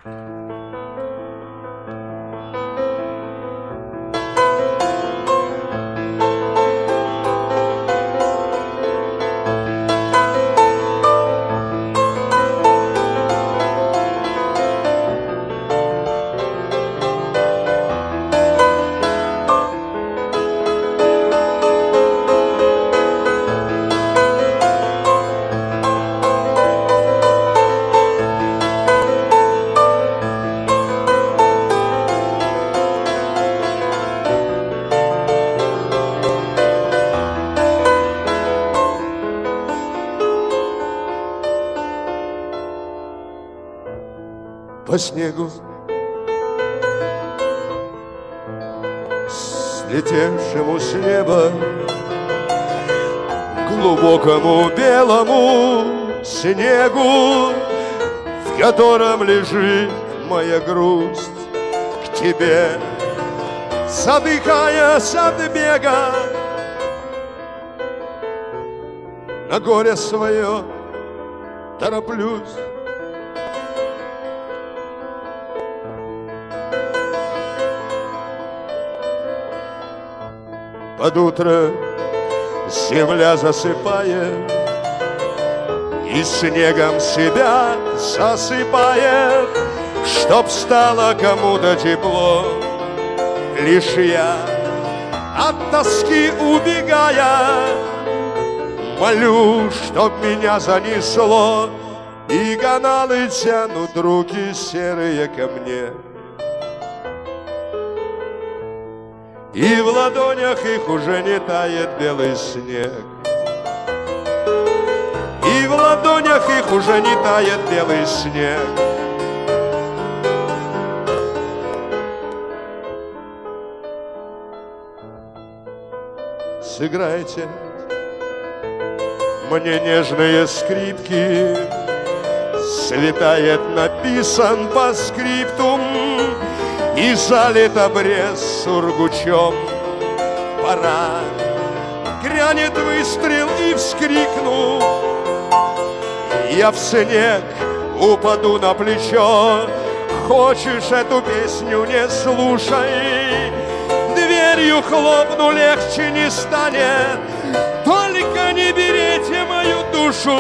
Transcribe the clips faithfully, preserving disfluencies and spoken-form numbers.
По снегу, слетевшему с неба, глубокому белому снегу, в котором лежит моя грусть, к тебе, задыхаясь от бега, на горе свое тороплюсь. Под утро земля засыпает и снегом себя засыпает, чтоб стало кому-то тепло. Лишь я, от тоски убегая, молю, чтоб меня занесло, и каналы тянут руки серые ко мне. И в ладонях их уже не тает белый снег. И в ладонях их уже не тает белый снег. Сыграйте мне нежные скрипки, слетает написан по скриптум, и залит обрез сургучом. Пора, грянет выстрел и вскрикну, я в снег упаду на плечо. Хочешь эту песню, не слушай, дверью хлопну, легче не станет. Только не берите мою душу,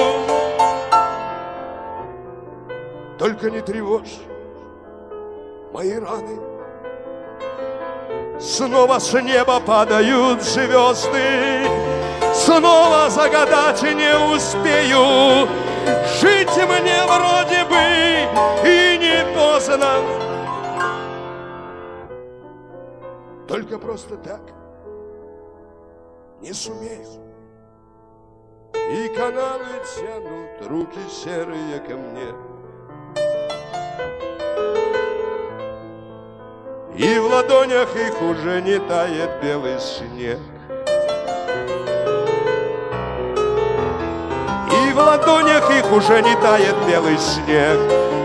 только не тревожь мои раны. Снова с неба падают звезды, снова загадать не успею. Жить мне вроде бы и не поздно, только просто так не сумею. И каналы тянут руки серые ко мне. И в ладонях их уже не тает белый снег. И в ладонях их уже не тает белый снег.